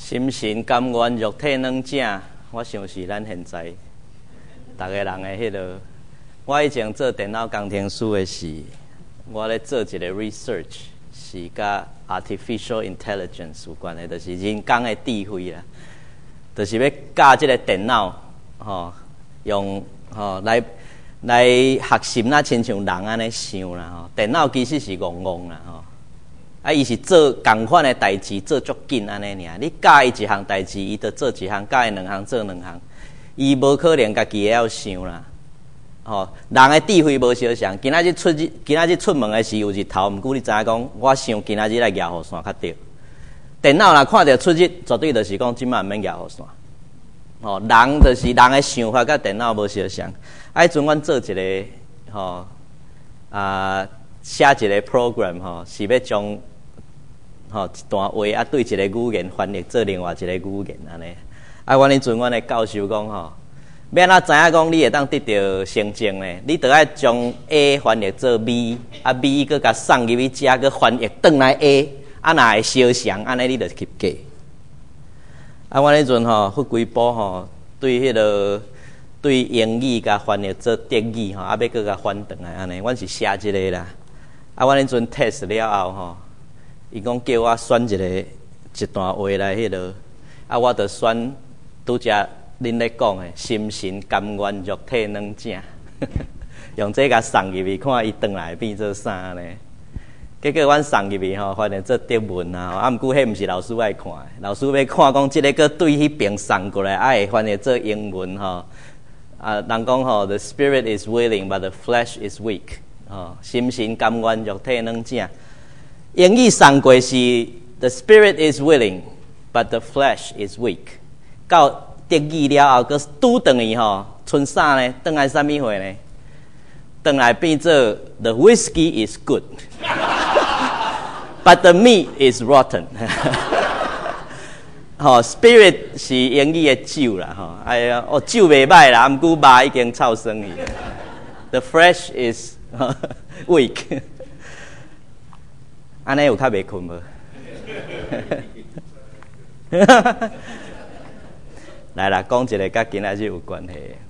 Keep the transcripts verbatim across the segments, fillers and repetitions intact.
心神甘愿肉体软正，我想是咱现在逐个人的迄落。我以前做电脑工程师的时，我咧做一个 research， 是甲 artificial intelligence 有关的，就是人工的智慧啦，就是要教即个电脑，吼、哦，用吼、哦、来来学习那亲像人安尼想啦，吼、哦，电脑其实是戆戆啦，吼、哦。啊，伊是做共款的代志，做足紧安尼尔。你教伊一项代志，伊就做一项；教伊两项，做两项。伊无可能家己会晓想啦。吼、哦，人的智慧无相像。今仔日出日，今仔日出门的时有日头，毋过你知影讲，我想今仔日来摇雨伞较对。电脑若看到出日，绝对就是讲即摆毋免摇雨伞。吼、哦，人就是人的想法，甲电脑无相像。啊，迄阵阮做一个吼、哦、啊，写一个 program 吼、哦，是要将吼、哦、一段话啊，对一个语言翻译做另外一个语言安尼。啊，阮迄阵阮的教授讲吼，要安怎知影讲你会当得到成绩呢？你得爱将 A 翻译做 B， 啊 B 佮甲送入去遮，佮翻译转来 A， 啊若会相像，安尼你就及格。啊，阮迄阵吼，迄几部吼，对迄、那个对英语甲翻译做德语吼，啊要佮甲翻转来安尼，阮是写即个啦。啊，阮迄阵 test 了后吼。伊讲叫我选一个一段话来迄落，啊，我着选拄则恁咧讲诶，心神甘愿肉体软正，用这甲送入去，看伊转来变做啥呢？结果阮送入去吼，发现做德文啊，啊，毋过迄毋是老师爱看的，老师要看讲即个个对迄边送过来，啊，会翻译做英文吼。啊，人讲吼 ，the spirit is willing, but the flesh is weak。吼，心神甘愿肉体软正。英语送过是 the spirit is willing, but the flesh is weak。到德语了后，佮拄转去吼，剩啥呢？转来啥物货呢？转来变做 the whiskey is good, but the meat is rotten 吼。spirit 是英语的酒啦，吼，哎呀，哦酒袂歹啦，毋过肉已经臭酸去。The flesh is weak。安尼有较袂困无？来啦，讲一个甲今仔日有关系。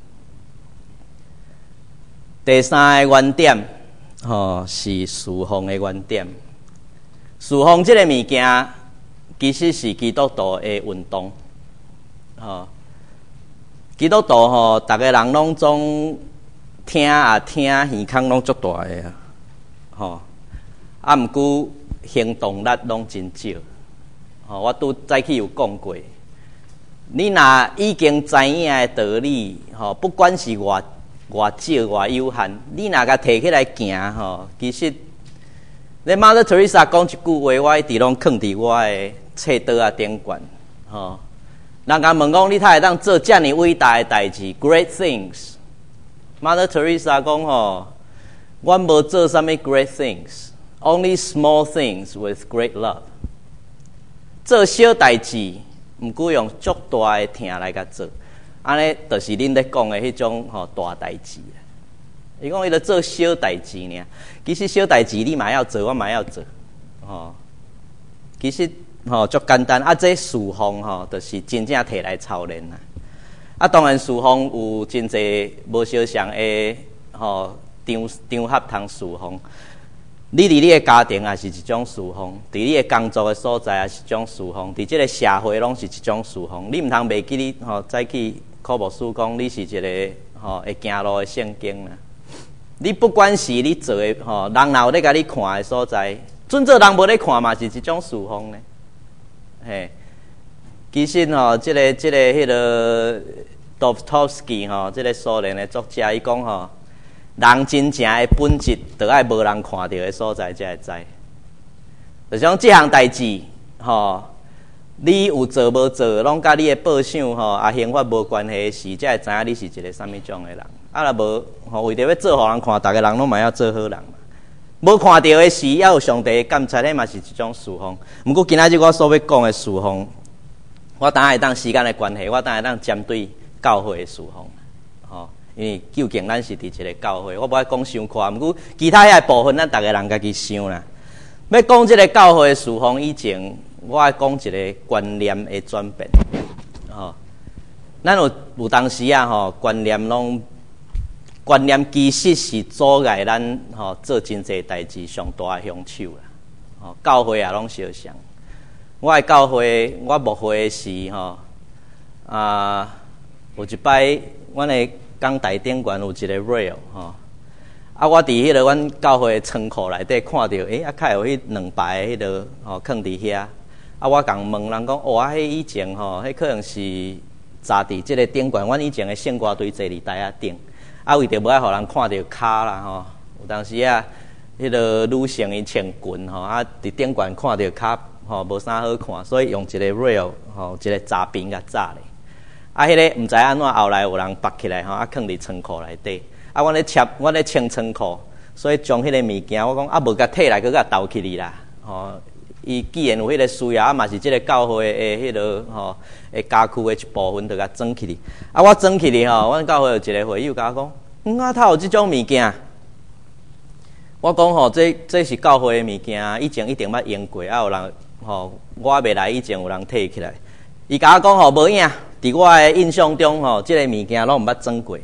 第三个原点，吼、哦、是侍奉的原点。侍奉这个物件，其实是基督徒的运动。吼、哦，基督徒吼，逐个人拢总听啊听，耳孔拢足大个啊，吼、哦。啊，毋过行动力拢真少。吼、哦，我拄早起有讲过，你若已经知影的道理，吼、哦，不管是偌偌少偌有限，你若甲摕起来行，吼、哦，其实，咧 Mother Teresa 讲一句话，我一直拢藏伫我的册桌啊顶悬。吼、哦，人家问讲你才会当做遮尔伟大的代志 ，Great things。Mother Teresa 讲吼，我无做啥物 great things。Only small things with great love。做小代志，毋过用足大的疼来甲做，安尼就是恁咧讲的迄种吼、哦、大代志。伊讲伊咧做小代志尔，其实小代志你嘛要做，我嘛要做，吼、哦。其实吼足、哦、简单，啊，这侍奉吼，就是真正摕来操练啦。啊，当然侍奉有真侪无相像的吼场场合通侍奉。你伫你的家庭也是一种侍奉，伫你的工作的所在也是一种侍奉，伫即个社会拢是一种侍奉。你毋通袂记你吼早起科牧师讲，你是一个吼会行路的圣经啦。你不管是你做的吼，人若有咧甲你看的所在，准做人无咧看嘛，是一种侍奉呢。嘿，其实吼，即、這個即、這個迄个 Dostoevsky 吼，即、這個苏联的作家，伊讲吼。人真正的本质，就爱无人看到的所在才会知。就像这项代志，吼、哦，你有做无做，拢甲你的报赏吼啊刑法无关系的事，才会知影你是一个啥物种的人。啊，若无吼，为着要做互人看，逐个人拢嘛要做好人嘛。无看到的事，要有上帝的监察，迄嘛是一种侍奉。毋过今仔日我所要讲的侍奉，我当然会当时间的关系，我当然会当针对教会的侍奉，吼、哦。因为究竟咱是伫一个教会，我无爱讲伤夸，毋过其他遐部分咱逐个人家己想啦。要讲即个教会的侍奉以前， 我爱讲一个观念的转变，吼、哦。咱有有当时啊，吼、哦、观念拢观念其实是阻碍咱吼、哦、做真济代志上大的凶手啦。吼、哦，教会也拢相像。我的教会，我牧会是吼、哦、啊，有一摆，阮的港台顶悬有一个 rail 吼、哦。啊，我伫迄个阮教会仓库内底看到，诶、欸，啊，较有迄两排迄个吼，囥伫遐。啊，我共问人讲，哦，啊，迄以前吼，迄可能是扎伫即个顶悬，阮以前的圣歌队坐伫台仔顶。啊，为着无爱互人看到骹啦吼，有当时啊，迄个女性伊穿裙吼，啊，伫顶悬看到骹吼，无啥好看，所以用一个 rail 吼，一个扎边甲扎咧。啊，迄个毋知安怎后来有人拔起来吼，啊，囥伫仓库内底。啊，阮咧切，阮咧清仓库，所以将迄个物件，我讲啊，无甲摕来，佮甲倒起哩啦。吼、哦，伊既然有迄个需要，啊嘛是即个教会诶，迄个吼，诶家区诶一部分，就甲装起哩。啊，我装起哩吼，阮教会有一个会友甲我讲，嗯啊，他有即种物件。我讲吼，这这是教会诶物件，以前一定捌用过，啊有人吼，我未来以前有人摕起来。伊甲我讲吼，无影，伫我诶印象中吼，即、这个物件拢毋捌装过。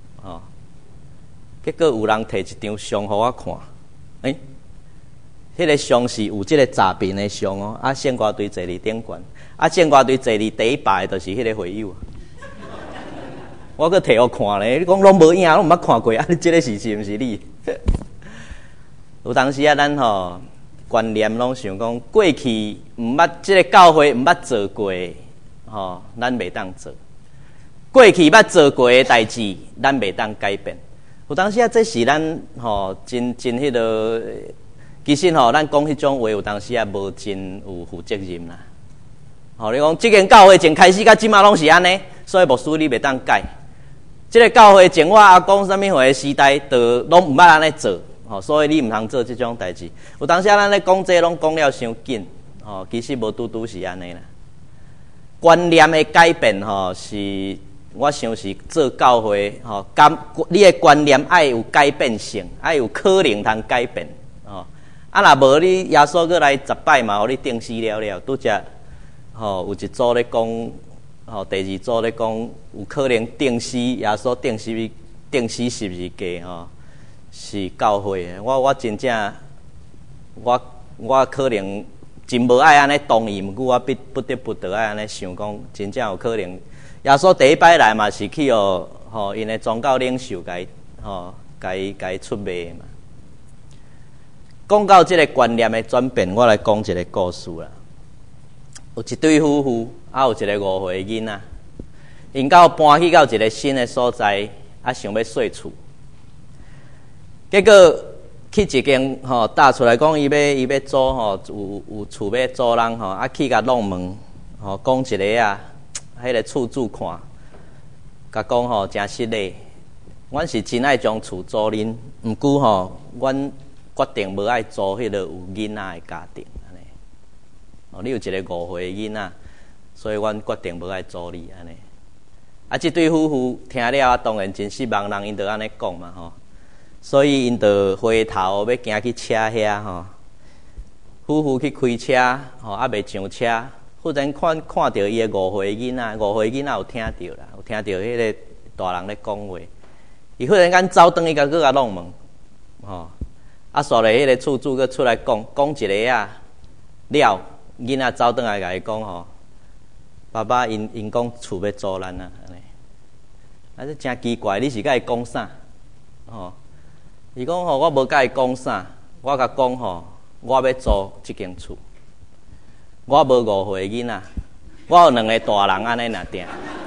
结果有人摕一张相互我看，诶、欸，迄、那个相是有即个诈骗的相哦，啊，圣歌队坐伫顶悬，啊，圣歌队坐伫第一排的，就是迄个会友。我搁摕互看咧，你讲拢无影，拢毋捌看过，啊，你即个是是毋是你？有当时啊，咱吼观念拢想讲，过去毋捌即个教會毋捌做过，吼、哦，咱袂当做；过去捌做过的代志，咱袂当改变。有当时啊，这是咱吼真真迄、那个，其实吼咱讲迄种话，有当时啊无真有负责任啦。吼，你讲即间教会从开始到即马拢是安尼，所以牧师你袂当改。即、这个教会从我阿公啥物回时代，都拢毋捌安尼做，吼，所以你毋通做即种代志。有当时啊，咱咧讲这拢讲了伤紧，吼，其实无拄拄是安尼啦。观念的改变吼是。我想是做教会吼，感你的观念爱有改变性，爱有可能通改变吼。啊，若无你耶稣过来十摆嘛，互你定死了了。拄则吼有一组咧讲，吼第二组咧讲，有可能定死耶稣定死定死十字架吼，是教会的。我我真正我我可能真无爱安尼同意，毋过我必不得不得爱安尼想讲，真正有可能。耶稣第一摆来嘛，是去哦，吼，因的宗教领袖甲伊吼，甲伊甲伊出卖嘛。讲到即个观念的转变，我来讲一个故事啦。有一对夫妇，啊有一个五岁囡仔，因到搬去到一个新的所在，啊想要洗厝，结果去一间吼，搭出来讲伊要伊要租吼，有有厝要租人吼，啊去甲弄门吼，讲一个啊。迄个厝主看，甲讲吼真失礼。阮是真爱将厝租恁，毋过吼，阮决定无爱租迄个有囡仔的家庭安尼。哦，你有一个五岁的囡仔，所以阮决定无爱租你安尼。啊，即对夫妇听了，当然真失望，人因着安尼讲嘛吼。所以因着回头要行去车遐吼，夫妇去开车吼，还未上车。忽然看看到伊个五岁囡仔，五岁囡仔有听到啦，有听到迄个大人咧讲话。伊忽然间走转去，甲佫甲弄门，吼！啊，煞咧迄个厝主佫出来讲，讲一个啊了，囡仔走转来甲伊讲吼，爸爸因因讲厝要租咱啊，安尼。啊，这真奇怪，你是甲伊讲啥？吼！伊讲吼，我无甲伊讲啥，我甲讲吼，我要租即间厝。我无五岁囡仔，我有两个大人安尼若定，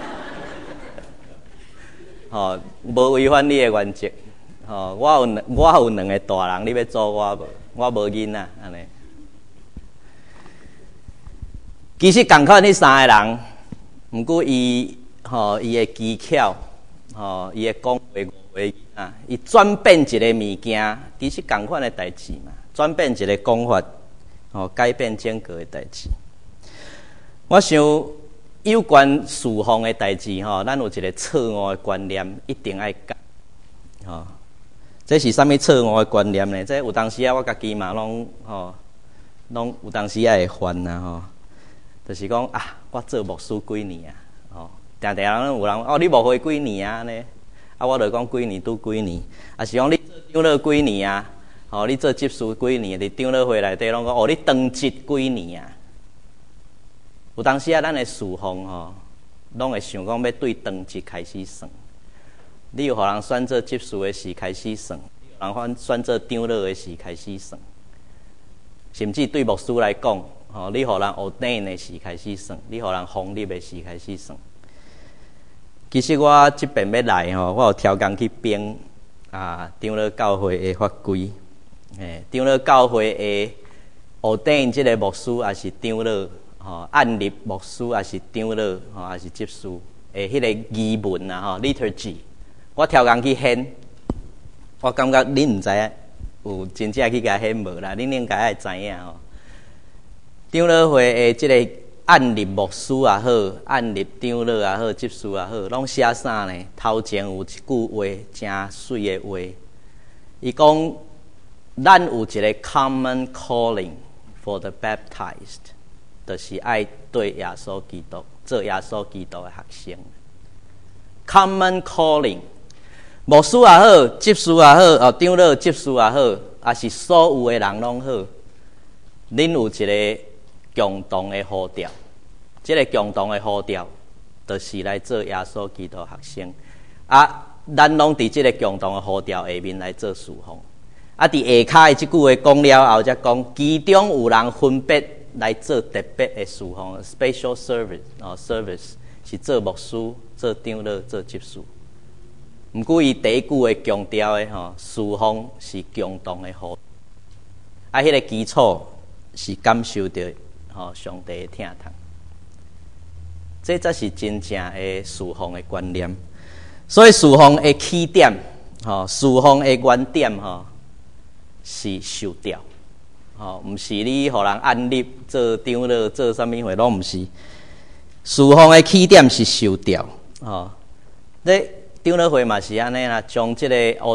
吼，无违反你的原则，吼，我有我有两个大人，你要租我无？我无囡仔安尼。其实共款迄三个人，毋过伊吼伊的技巧，吼伊的讲话五岁啊，伊转变一个物件，其实共款的代志嘛，转变一个讲法。吼、哦，改变整个的代志。我想有关侍奉的代志，吼，咱有一个错误的观念，一定爱改。吼、哦，这是啥物错误的观念呢？这有当时啊，我家己嘛拢吼，拢有当时也会犯呐吼。 就是讲啊，我做牧师几年啊，哦，定定人有人哦，你牧会几年啊呢？啊，我就讲几年拄几年，啊是讲你做长老几年啊？哦，你做执事几年？伫长老会内底拢讲哦，你当职几年啊？有当时啊，咱的侍奉吼，拢会想讲要对当职开始算。你有互人选做执事的时开始算，有人选做长老的时开始算，甚至对牧师来讲，吼，你互人 ordain 的时开始算，你互人封立的时开始算。其实我即边要来吼，我有超工去编啊长老教会的法规，诶，长老教会的 ordain 即个牧师也是长老，吼，按立牧师也是长老，吼，也是执事，诶，迄个仪文啊，吼 ，liturgy。我超工去献，我感觉恁毋知影有真正去甲献无啦，恁应该爱知影吼。长老会的即个按立牧师也好，按立长老也好，执事也好，拢写啥呢？头前有一句话，真水的话，伊讲咱有一个 common calling for the baptized， 就是爱对耶稣基督做耶稣基督的学生。common calling。牧师也好，执事也好，哦，长老、执事也好，也是所有的人拢好，恁有一个共同的呼召，这个共同的呼召，就是来做耶稣基督学生。啊，咱拢伫这个共同的呼召下面来做侍奉。啊，伫下骹的即句话讲了后，才讲其中有人分别来做特别的侍奉 ，special service 哦 ，service 是做牧师、做长老、做执事。毋过，伊第一句话强调的吼，侍奉是共同的好，啊，迄个基础是感受到吼上帝的疼痛，这才是真正的侍奉的观念。所以，侍奉的起点，吼，侍奉的原点，吼，是受调，吼，毋是你互人按立做长老做啥物货，拢毋是。侍奉的起点是受调，吼，你。长老会嘛是安尼啦，将即个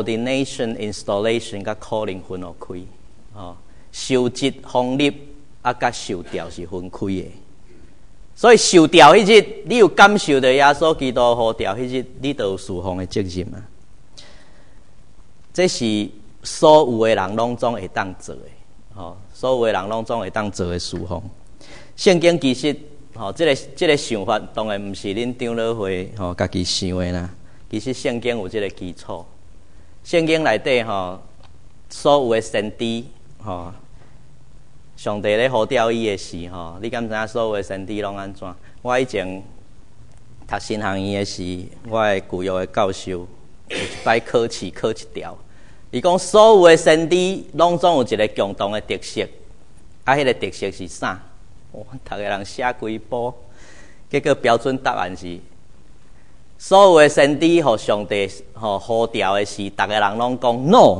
ordination、installation 甲 calling 分落开，吼，受职、封立啊，甲受调是分开的。所以受调迄日，你有感受到耶稣基督呼召迄日，你就有侍奉的责任啊。这是所有的人拢总会当做的，吼，所有的人拢总会当做的侍奉。圣经其实，吼，即个即个想法当然毋是恁长老会吼家己想的啦。其实圣经有这个基础，圣经内底吼，所有的先知吼，上帝咧呼召伊的时吼，你敢知影所有的先知拢安怎？我以前读新学院的时，我的旧约的教授有一摆考试考一条，伊讲所有的先知拢总有一个共同的特色，啊，迄个特色是啥？哇，逐个人写几部，结果标准答案是。所有的先知和上帝吼呼召的时，逐个人拢讲 no，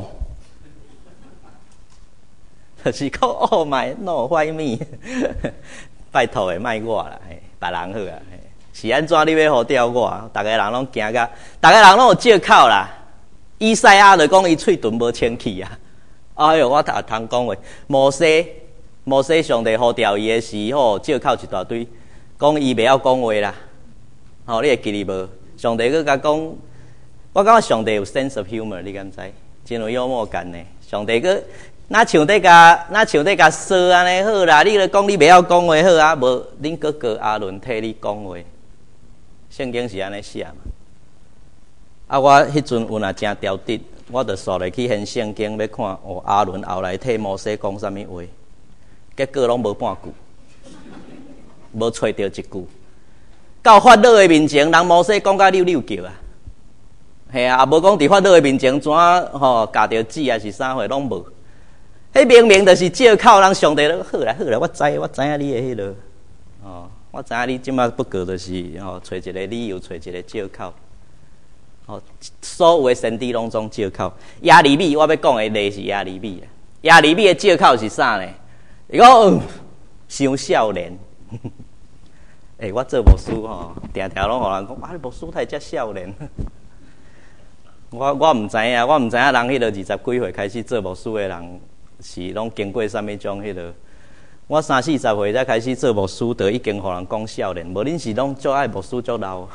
就是讲 oh my no why me， 拜托的卖我啦，别人好啊，是安怎你要呼召我？逐个人拢惊甲，逐个人拢有借口啦。以赛亚就讲伊喙唇无清气啊，哎哟，我也通讲话。摩西，摩西上帝呼召伊的时吼，借口一大堆，讲伊袂晓讲话啦。吼、哦，你会记哩无？上帝佮甲讲，我感觉上帝有 sense of humor， 你敢知？真有幽默感呢。上帝佮哪像在甲哪像在甲说安尼好啦，你咧讲你袂晓讲话好啊，无恁哥哥阿伦替你讲话。圣经是安尼写嘛？啊，我迄阵有若真刁滴，我着扫来去现圣经要看哦，阿伦后来替摩西讲啥物话，结果拢无半句，无找到一句。到法老的面前，人摩西讲甲溜溜叫啊，系啊，也无讲伫法老的面前怎吼夹着纸还是啥货，拢无。迄明明就是借口，人上帝都好啦好啦，我知我知影你的迄落，哦，我知影你即马不过就是吼找一个理由，找一个借口。哦，所有的先知拢总借口。亚利米，我要讲的例是亚利米啦。亚利米的借口是啥呢？伊讲、嗯、伤少年。诶、欸，我做牧师吼，定定拢互人讲，啊，你牧师太遮少年。我我毋知影，我毋知影人迄落二十几岁开始做牧师的人是拢经过啥物种迄落。 我三四十岁才开始做牧师，就已经互人讲少年。无恁是拢足爱牧师足老。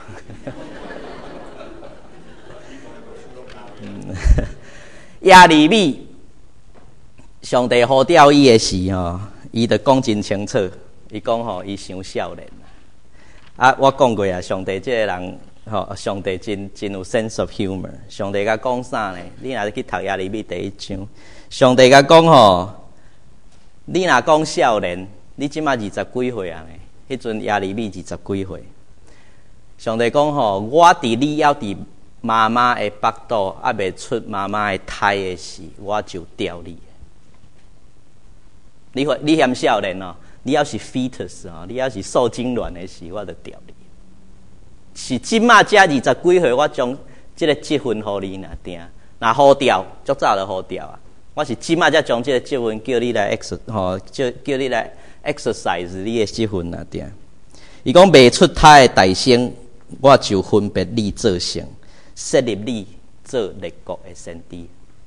亚利米，上帝呼召伊的时吼，伊就讲真清楚，伊讲吼，伊伤少年。啊，我讲过啊，上帝这个人吼，上帝真真有 sense of humor。上帝甲讲啥呢？你若去读亚利米第一章，上帝甲讲吼。你若讲少年，你即马二十几岁啊？迄阵亚利米二十几岁。上帝讲吼，我伫你还伫妈妈的腹肚，还未出妈妈的胎的时，我就调你。你你嫌少年哦，你要是 fetus 哦，你要是受精卵的时，我就调你。是即马才二十几岁，我将即个积分互你若定，若好调，足早就好调啊。我是即马才将即个积分叫你来 ex 吼，叫叫你来 exercise 你的积分啊点。伊讲未出胎的大生，我就分别你做成，设立你做列国的先知。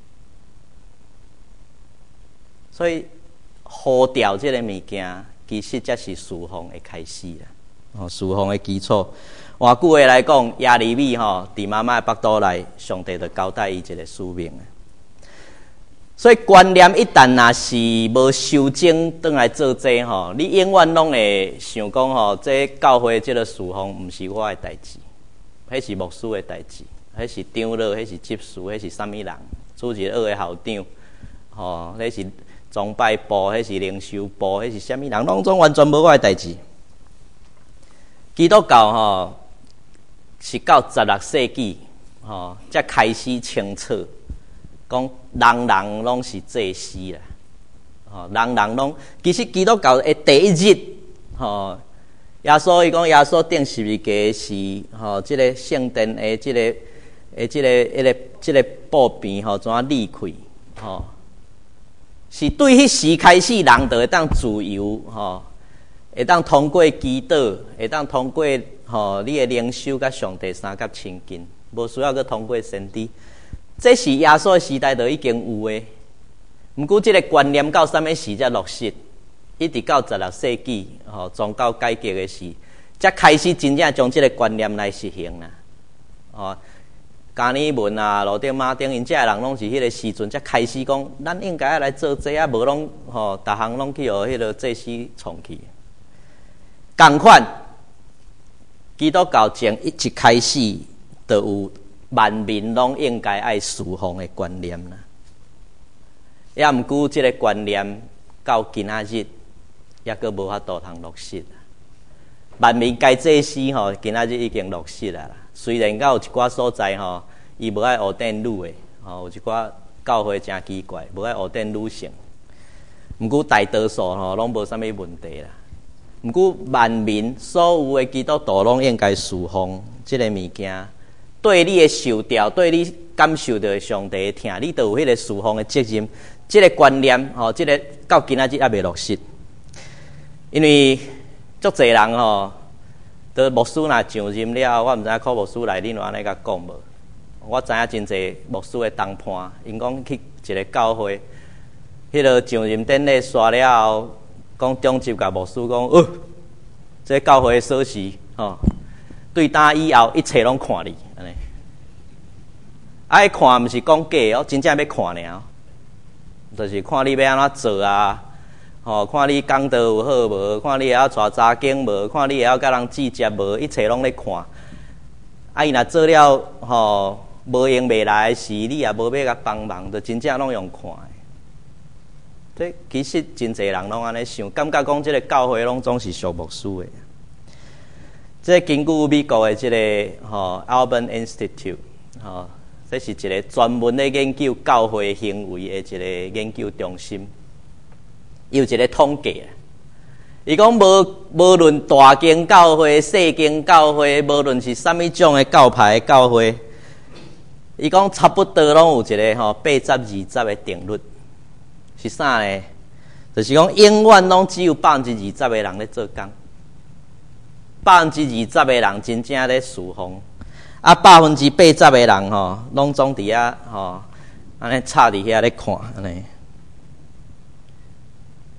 所以呼调即个物件，其实才是侍奉的开始啦。哦，侍奉的基础。换句话来讲，亚利米吼，伫妈妈的腹肚内，上帝就交代伊一个使命啊。所以观念一旦若是无修正，转来做这吼，你永远拢会想讲吼，这教会这个事奉毋是我的代志，迄是牧师的代志，迄是长老，迄是执事，迄是啥物人？主持学的校长，吼，迄是崇拜部，迄是灵修部，迄是啥物人？拢总完全无我的代志。基督教吼是到十六世纪吼才开始清楚。讲人人拢是祭司啦，吼，人人拢其实基督教的第一日，吼，耶稣伊讲耶稣钉十字架是吼，即个圣殿的即个诶即个迄个即个布边吼，怎啊裂开，吼，是对迄时开始人就会当自由，吼，会当通过祈祷，会当通过吼你的灵修甲上帝三甲亲近，无需要去通过先知。这是耶稣的时代就已经有诶，毋过这个观念到什么时才落实？一直到十六世纪，吼宗教改革的时，才开始真正将这个观念来实行啦。哦，加尔文啊、路丁、马丁，因这人拢是迄个时阵才开始讲，咱应该来做这啊，无拢吼，逐项拢去互迄个祭司创去。共款，基督教从一一开始就有。万民拢应该爱侍奉的观念啦，也毋过即个观念到今仔日，也阁无法度通落实啦。万民该祭司吼，今仔日已经落实啦。虽然到有一寡所在吼，伊无爱学电女的，吼有一寡教会真奇怪，无爱学电女性。毋过大多数吼拢无啥物问题啦。毋过万民所有的基督徒拢应该侍奉即个物件。对你的受调，对你感受到上帝的听，你都有迄个侍奉的责任。这个观念，吼、哦，这个到今仔日还未落实。因为足侪人吼，到牧师若上任了，我毋知影靠牧师来，恁有安尼甲讲无？我知影真侪牧师的同伴，因讲去一个教会，迄、那个上任典礼刷了后，讲中级甲牧师讲，哦，这教会的锁匙，吼、哦，对打以后一切拢看你。安尼，爱看毋是讲假哦，真正要看尔，就是看你要安怎做啊，吼，看你讲道有好无，看你会晓带查经无，看你会晓甲人记接无，一切拢咧看。啊，伊若做了吼无用袂来的事，你也无要甲帮忙，就真正拢用看的。这其实真侪人拢安尼想，感觉讲即个教会拢总是属牧师的。这根据美国的这个吼 Alban Institute 吼，这是一个专门咧研究教会行为的一个研究中心，有一个统计啊。伊讲无无论大间教会、细间教会，无论是啥物种的教派的教会，伊讲差不多拢有一个吼八十二十的定律，是啥呢？就是讲永远拢只有百分之二十的人咧做工。百分之二十的人真正咧侍奉，啊，百分之八十的人吼，拢总伫遐吼，安尼插伫遐咧看安尼。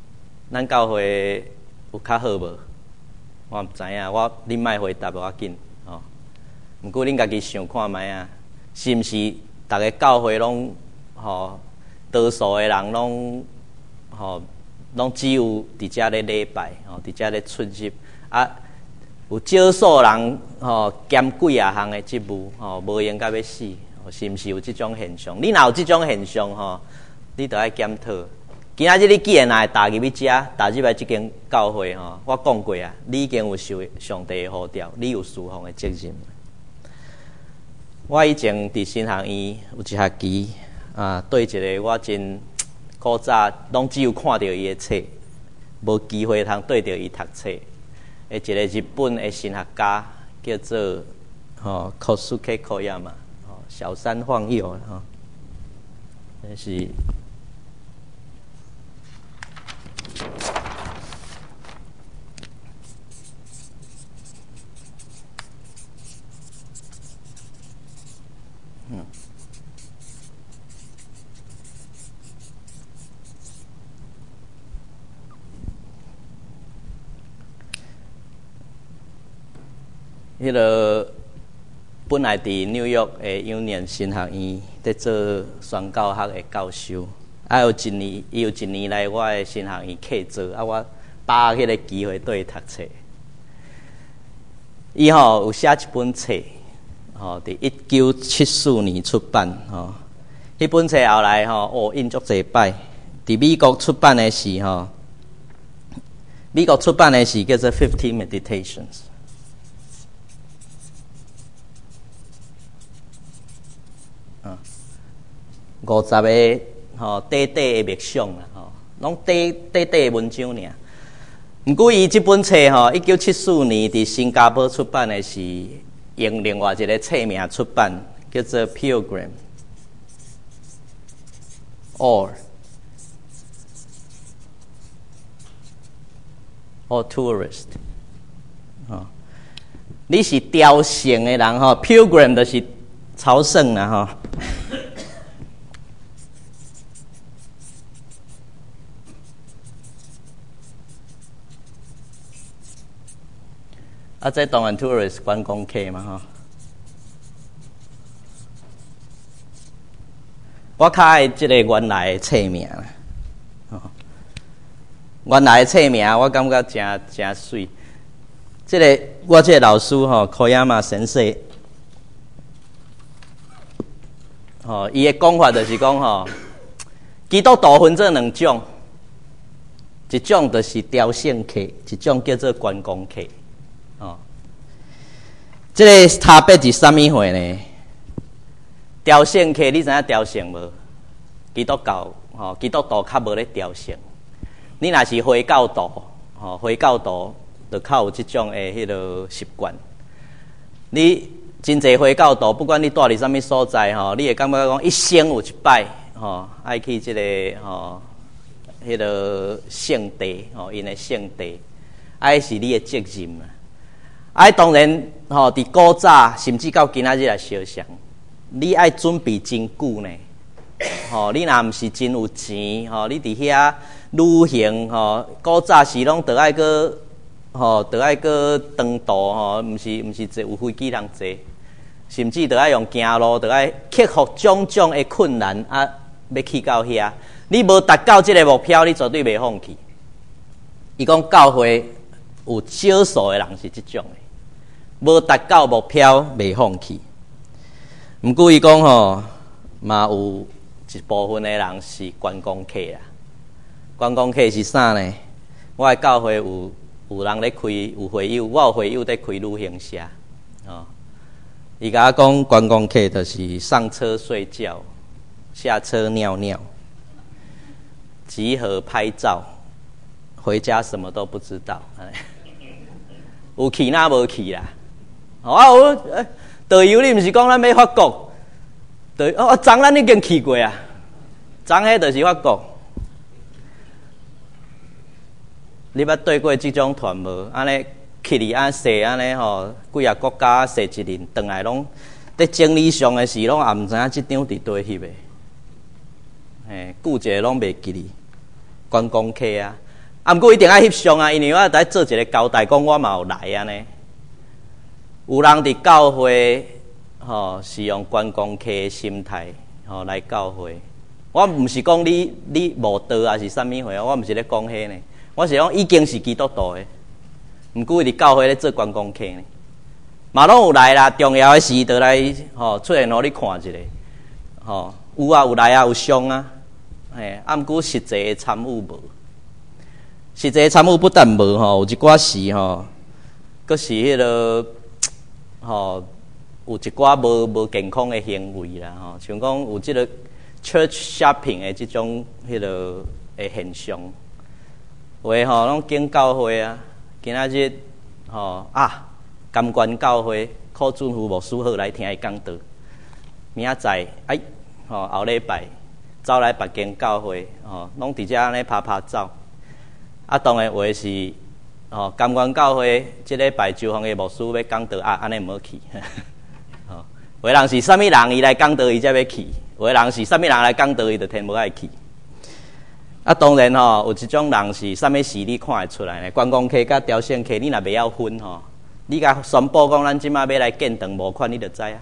咱教会有较好无？我毋知影，我恁莫回答无要紧吼。毋过恁家己想看觅啊，是毋是逐个教会拢吼，多数诶人拢吼，拢只有伫遮咧礼拜吼，伫遮咧出入啊，有少数人吼兼几啊项诶职务吼，无闲甲要死，是毋是有即种现象？你若有即种现象吼，你着爱检讨。今仔日你既然若会踏入去遮，踏入来即间教会吼，我讲过啊，你已经有受上帝诶呼召，你有侍奉诶责任。我以前伫新学院有一学期啊，对一个我真古早拢只有看到伊诶册，无机会通对着伊读册。诶，一个日本诶神学家叫做吼 Kosuke Koyama， 吼小山晃佑吼，这是。嗯，迄个本来伫纽约诶 Union 神学院在做宣教学诶教授，啊有一年，伊有一年来我诶神学院客座，啊我把握迄个机会对伊读册。伊吼有写一本册。吼，伫一九七四年出版吼，迄本册后来吼，哦印足侪摆。伫美国出版的是吼，美国出版的是叫做《Fifty Meditations》。啊，五十个吼短短的默想啦吼，拢短短短的文章尔。毋过伊即本册吼，一九七四年伫新加坡出版的是。用另外一个册名出版，叫做 Pilgrim or or Tourist。哦，你是朝圣的人吼 ，Pilgrim 就是朝圣啦吼。啊，这当然 tourist 观光客嘛吼。我较爱即个原来的册名啦，吼，原来的册名我感觉真真水。即个我即个老师吼，柯亚马先生，吼，伊的讲法就是讲吼，基督徒分做两种，一种就是朝圣客，一种叫做观光客。哦，这个差别是啥物货呢？朝圣客，你知影朝圣无？基督教吼，基督徒较无咧朝圣。你若是回教徒，吼，回教徒就较有即种诶迄个习惯。你真侪回教徒，不管你住伫啥物所在吼，你会感觉讲一生有一摆吼，爱去即、这个吼，迄个圣地吼，因诶圣地，爱是你诶责任啊。啊，当然，吼，伫古早甚至到今仔日来相像，你爱准备真久呢。吼，你若毋是真有钱，吼，你伫遐旅行，吼，古早时拢得爱个，吼，得爱个长途，吼，毋是毋是坐有飞机通坐，甚至得爱用行路，得爱克服种种的困难，啊，要去到遐。你无达到即个目标，你绝对袂放弃。伊讲教会有少数的人是即种的。无达到目标，袂放弃。毋过伊讲吼，嘛有一部分的人是观光客啦。观光客是啥呢？我的教会有有人咧开，有会友，我有会友咧开旅行社。哦，伊甲我讲，观光客就是上车睡觉，下车尿尿，集合拍照，回家什么都不知道。有去哪无去啦？啊，我诶，导游你毋是讲咱要法国？对，哦，昨咱已经去过啊，昨迄就是法国。你捌对过即种团无？安尼去哩安踅安尼吼，几啊国家踅一轮，转来拢在整理上的事，拢也毋知影即张伫倒翕的。嘿，顾者拢袂记哩，观光客啊。 啊，毋过一定爱翕相啊，因为我在做一个交代，讲我嘛有来安尼。有人伫教会，吼、哦、是用观光客的心态，吼、哦、来教会。我毋是讲你你无道啊，是啥物货，我毋是咧讲迄呢。我是讲已经是基督徒的，毋过伊伫教会咧做观光客呢。嘛拢有来啦，重要的时就来吼、哦、出现互你看一下，吼、哦、有啊有来啊有相啊，嘿，啊毋过实际的参与无。实际参与不但无吼，有一寡时吼，阁是迄个吼，有一寡无无健康的行为啦吼，像讲有即个 church shopping 的即种迄个的现象，话吼拢经教会啊，今仔日吼啊，甘关教会寇准福牧师好来听伊讲道，明仔载哎吼后礼拜走来别间教会吼，拢伫遮安尼拍拍走。啊，当然话是，吼、哦，甘关教会即礼拜周方的牧师要讲道啊，安尼毋好去。吼、哦，有的人是啥物人伊来讲道伊才要去，有的人是啥物人来讲道伊就天无爱去。啊，当然吼、哦，有一种人是啥物事你看会出来呢？观光客甲朝圣客，你若袂晓分吼，你甲宣布讲咱即马要来建堂无款，你就知啊。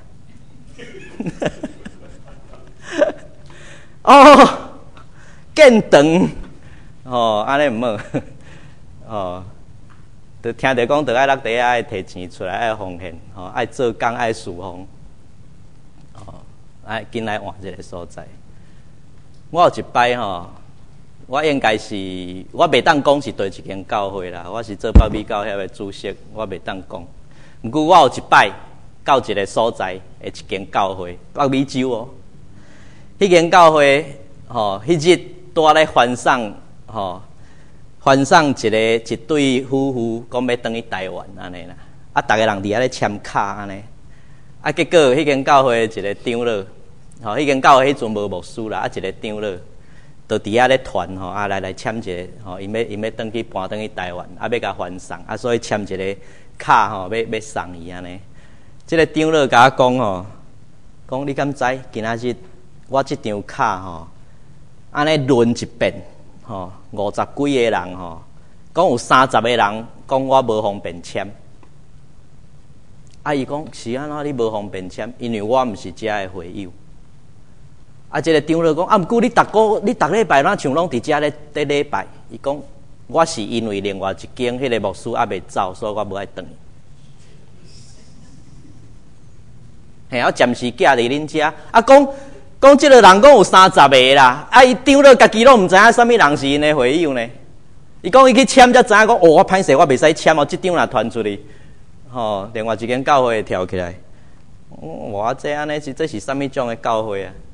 哦，建堂。吼，安尼毋好，吼，着听着讲，着爱落地爱摕钱出来，爱奉献，吼，爱做工，爱侍奉，吼，爱紧来换一个所在。我有一摆吼，我应该是我袂当讲是对一间教会啦，我是做北美教协的主席，我袂当讲。毋过我有一摆到一个所在的一间教会，北美洲哦，迄间教会，吼，迄日拄咧翻送。吼，翻送一个一对夫妇，讲要转去台湾安尼啦。啊，逐个人伫遐咧签卡安尼。啊，结果迄间教会一个长老，吼，迄间教会迄阵无牧师啦，啊，一个长老，就伫遐咧传吼，啊来来签一个，吼，因要因要转去搬转去台湾，啊要甲翻送，啊所以签一个卡吼，要要送伊安尼。即个长老甲我讲吼，讲你敢知？今仔日我即张卡吼，安尼轮一遍。吼，五十几个人吼，讲有三十个人讲我无方便签。啊，伊讲是安怎你无方便签？因为我毋是遮的会友。啊，即个长老讲啊，毋过你逐个你逐礼拜哪像拢伫遮咧咧礼拜？伊讲我是因为另外一间迄个牧师还袂走，所以我无爱转。嘿，我暂时寄伫恁遮。啊，讲。讲即个人讲有三十个啦，啊，伊长老家己拢毋知影啥物人是因的会友呢？伊讲伊去签才知影，讲哦，我歹势，我袂使签哦，即张若传出去，吼、哦，另外一间教会会跳起来。哦，我这安尼是这是啥物种的教会啊？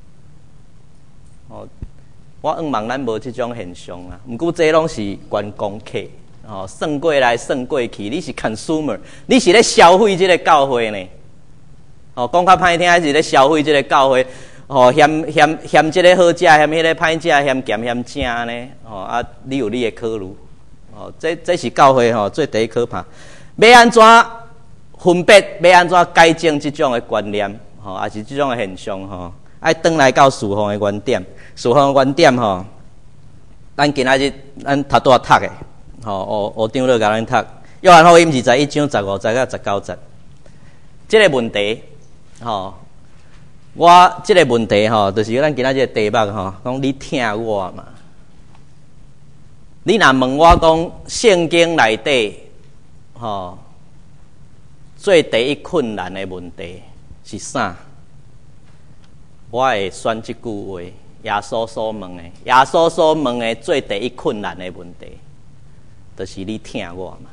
哦，我希望咱无即种现象啦。毋过这拢是观光客，哦，算过来算过去，你是 consumer， 你是咧消费即个教会呢？哦，讲较歹听是咧消费即个教会。哦，嫌嫌嫌即个好食，嫌迄个歹食，嫌咸嫌正安尼。哦啊，你有你的考虑。哦，这这是教会吼、哦、最第一可怕。要安怎分别？要安怎改正即种的观念？吼、哦，也是即种的现象吼、哦，爱转来到侍奉的原点。侍奉的原点吼、哦，咱今仔日咱头拄啊读的，吼、哦，学学长老甲咱读。约翰福音二十一章十五节到十九节，即、這個問題，吼、哦。我即个问题吼，就是咱今仔日题目吼，讲你听我嘛。你若问我讲圣经内底吼，最第一困难的问题是啥？我会选即句话，耶稣所问的，耶稣所问的最第一困难的问题，就是你听我嘛。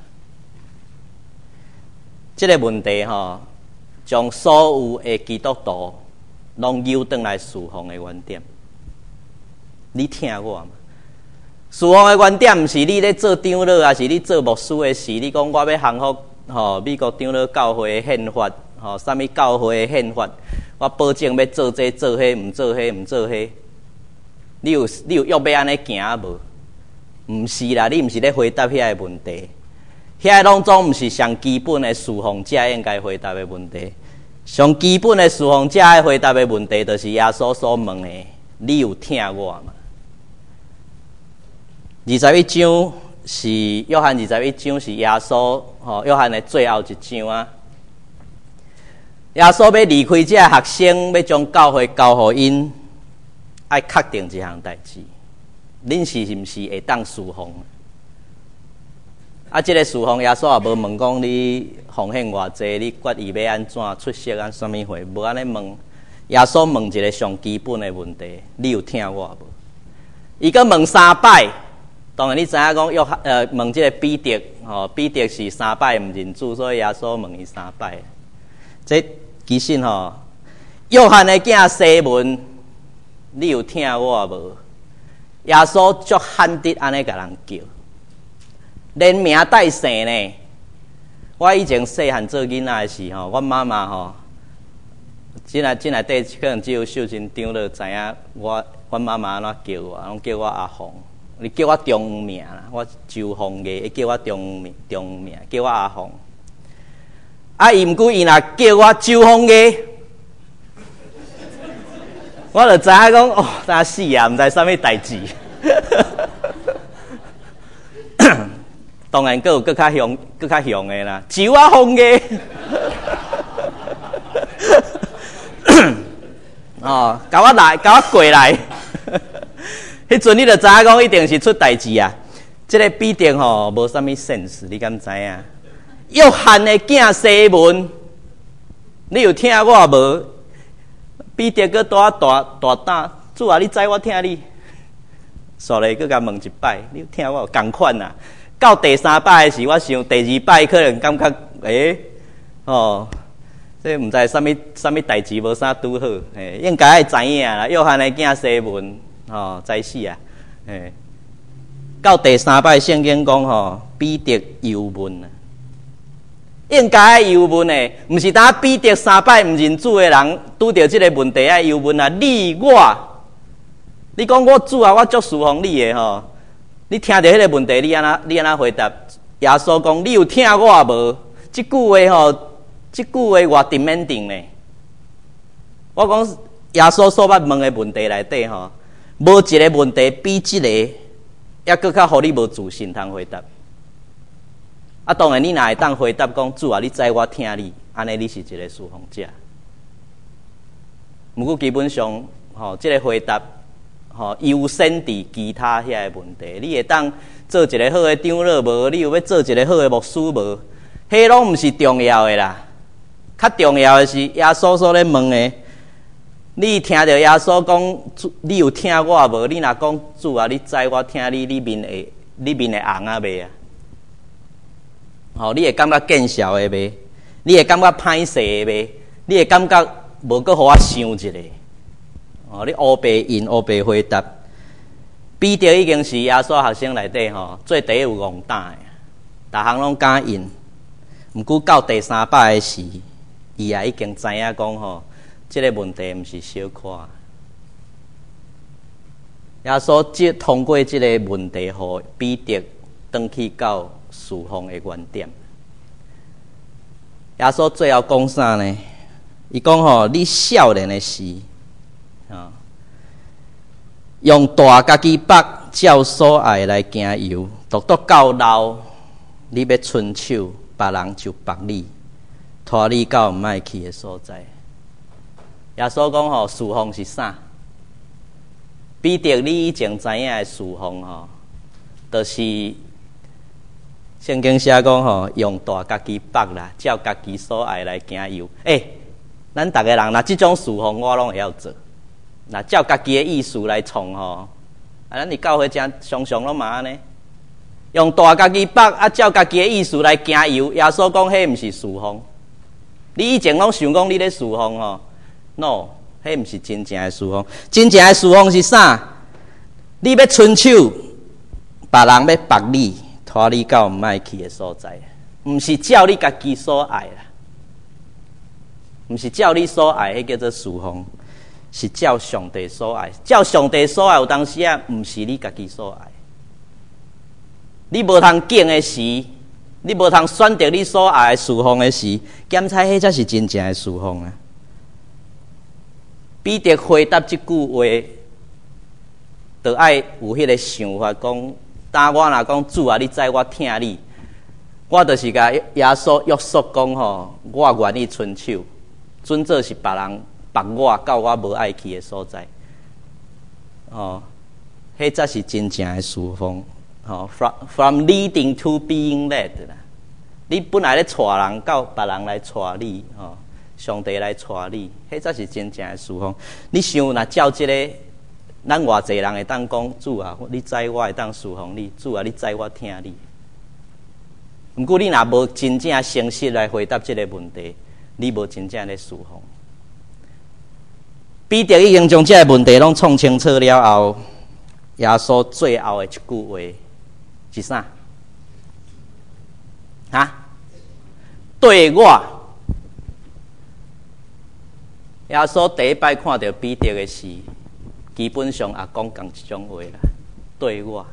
即、這個问题吼，将所有的基督徒。拢诱转来侍奉的原点，你听我嘛？侍奉的原点，毋是你咧做长老，还是你做牧师的事？你讲我要降服吼美国长老教会的宪法，吼啥物教会的宪法？我保证要做这做迄，毋做迄毋做迄。你有你有约要安尼行啊无？毋是啦，你毋是咧回答遐个问题，遐个拢总毋是上基本的侍奉者应该回答的问题。上基本的侍奉者爱回答的问题，就是耶稣所问的：你有听我吗？ 二十一章是约翰二十一章是耶稣吼，约翰的最后一章啊。耶稣要离开这学生，要将教会交互因，爱确定一项代志：恁是毋是会当侍奉？啊，这个侍奉耶稣也无问讲你奉献偌济，你决意要安怎出席安什么会，无安尼问。耶稣问一个上基本的问题：你有听我无？伊搁问三摆。当然你知影讲约翰呃问这个彼得吼、哦，彼得是三摆毋认主，所以耶稣问伊三摆。这其实吼、哦，约翰的囝西门，你有听我无？耶稣足罕得安尼甲人叫，连名带姓呢。我以前细汉做囡仔的时候，我妈妈吼，进来进来底可能只有秀珍长了知影我我妈妈安怎叫我，拢叫我阿凤。你叫我中名啦，我周凤爷，叫我中名中名，叫我阿凤。啊，伊毋过伊若叫我周凤爷，我就知影讲哦，哪死啊，毋知啥物代志。当然，佫有佫较凶、佫较凶的啦，周阿凤爷。哦，甲我来，甲我过来。迄阵你就知影讲，一定是出代志啊！这个必定吼无啥物 sense， 你敢知影？约翰的囝西门，你有听我无？必定搁大大大胆，主啊！你知我听你，所以搁甲问一摆，你有听我共款啊！到第三摆的时，我想第二摆可能感觉诶、欸，哦，这毋知啥物啥物代志无啥拄好，诶、欸，应该会知影啦。约翰的囝西门。哦，知死啊！诶，到第三摆圣经讲吼，彼得忧闷啊，应该爱忧闷的，毋是当彼得三摆毋认主的人拄着即个问题爱忧闷啊。你我，你讲我主啊，我足侍奉你的吼，你听着迄个问题，你安那你安那回答？耶稣讲：你有听我无？即句话吼，即句话偌 demanding 呢？我讲耶稣所捌问的问题内底吼。无一个问题比即个还佫较互你无自信通回答。啊，当然你若会当回答讲主啊，你知我听你，安尼你是一个侍奉者。毋过基本上，吼、哦，即、这个回答，吼、哦，优先伫其他遐个问题。你会当做一个好个长老无？你有要做一个好个牧师无？迄拢毋是重要的啦。较重要的是耶稣所咧问的。你听到耶稣讲，你有听我无？你若讲主啊，你知我听你，你面会你面会红啊袂啊？吼、哦，你会感觉见笑的袂？你会感觉歹势的袂？你会感觉无搁互我想一下？哦，你乌白应乌白回答，彼得已经是耶稣学生内底吼最第一有戆胆的，逐项拢敢应。毋过到第三摆的时，伊也已经知影讲吼。这个问题毋是小看，耶稣即通过这个问题，互彼得转去到侍奉的原点。耶稣最后讲啥呢？伊讲吼，你少年的时，啊，用大家己腹照所爱来行游，独独到老，你要伸手，别人就绑你，拖你到毋爱去的所在。耶稣讲吼，侍奉是啥？彼得，你以前知影的侍奉吼，就是圣经写讲吼，用大家己腹啦，照家己所爱来行游。诶、欸，咱逐个人若即种侍奉，我拢会晓做。若照家己的意思来创吼，啊，咱伫教会正常常拢嘛安尼，用大家己腹啊，照家己的意思来行游。耶稣讲，迄毋是侍奉。你以前拢想讲你咧侍奉吼？ no， 迄毋是真正的侍奉。真正的侍奉是啥？你要伸手，别人要绑你，拖你到毋爱去的所在，毋是照你家己所爱啦，毋是照你所爱，迄叫做侍奉，是照上帝所爱。照上帝所爱，有当时啊，毋是你家己所爱。你无通敬的时，你无通选择你所爱的侍奉的时，检查迄才是真正的侍奉啊。 彼得回答即句话，就爱有迄个想法，讲当我若讲主啊，你知我听你，我就是甲耶稣约束讲吼，我愿意伸手，准做是别人别我到我无爱去的所在。哦，迄才是真正的侍奉。哦 ，from from leading to being led 啦。你本来咧带人到别人来带你，哦，上帝来带你，迄才是真正的侍奉。你想若照即、這个，咱偌济人会当讲主啊，你知我会当侍奉你，主啊，你知我听你。毋过你若无真正诚实来回答即个问题，你无真正咧侍奉。彼得已经将即个问题拢创清楚了后，耶稣最后的一句话是啥？啊，对我，耶稣第一摆看到彼得的时，基本上也讲同一种话啦。对我，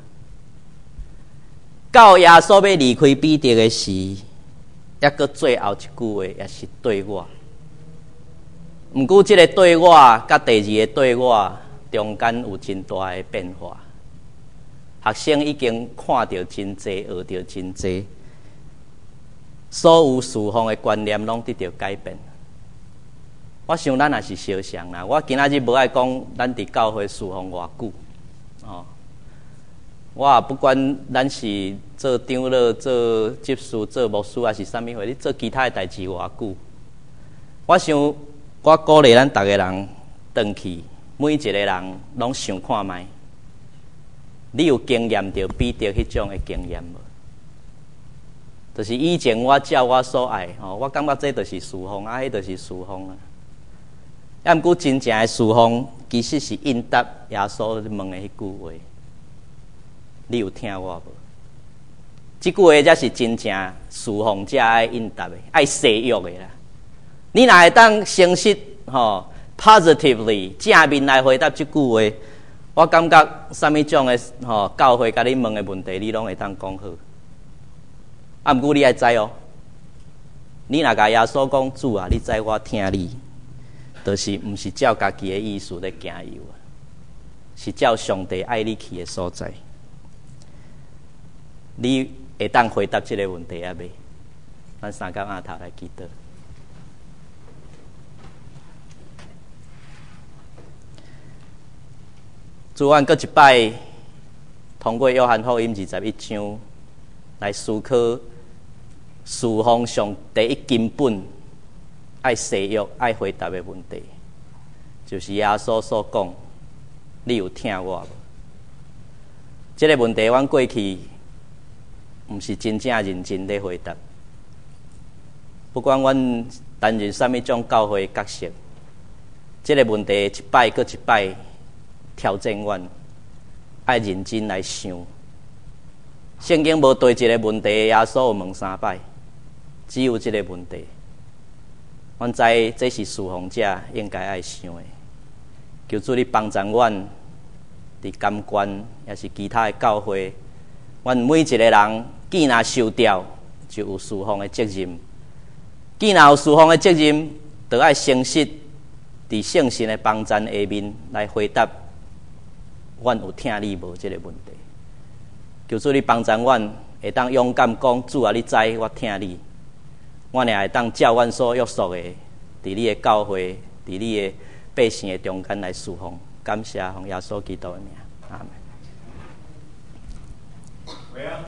到耶稣要离开彼得的时，抑个最后一句话也是对我。毋过，即个对我甲第二个对我中间有真大的变化。学生已经看到真济，学到真济。所有侍奉的观念拢得到改变。我想咱也是相像啦。我今仔日无爱讲咱伫教会侍奉偌久，哦，我也不管咱是做长老、做执事、做牧师，还是啥物货，你做其他的代志偌久。我想，我鼓励咱逐个人回去，每一个人拢想看卖，你有经验到比着迄种的经验无？就是以前我照我所爱，吼，我感觉这就是侍奉，啊，迄就是侍奉啊。啊，毋过真正的侍奉，其实是应答耶稣问的迄句话。你有听我无？即句话才是真正侍奉者爱应答的，爱使用的啦。你若会当诚实，吼 ，positively 正面来回答即句话，我感觉啥物种的吼教会甲你问的问题，你拢会当讲好。啊，毋过你爱知哦，你若甲耶稣讲主啊，你知我听你，就是毋是照家己的意思咧行游啊，是照上帝爱你去的所在。你会当回答这个问题啊未？咱三角仔头来祈祷。主愿搁一摆，通过约翰福音二十一章来思考侍奉上第一根本爱使用、爱回答的问题，就是耶稣所讲：“你有听我无？”这个问题，阮过去毋是真正认真咧回答。不管阮担任啥物种教会角色，这个问题一摆搁一摆挑战阮，爱认真来想。圣经无对一个问题，耶稣有问三摆，只有这个问题。阮知这是侍奉者应该爱想的。求主你帮助阮，伫甘关也是其他的教会，阮每一个人既若受调，就有侍奉的责任；既若有侍奉的责任，就爱诚实伫圣神的帮助下面来回答，阮有听你无这个问题。求主你帮助阮，会当勇敢讲主啊！你知我听你，我也会当照阮所约束的，伫你的教会，伫你的百姓的中间来侍奉。感谢奉耶稣基督的名，阿门。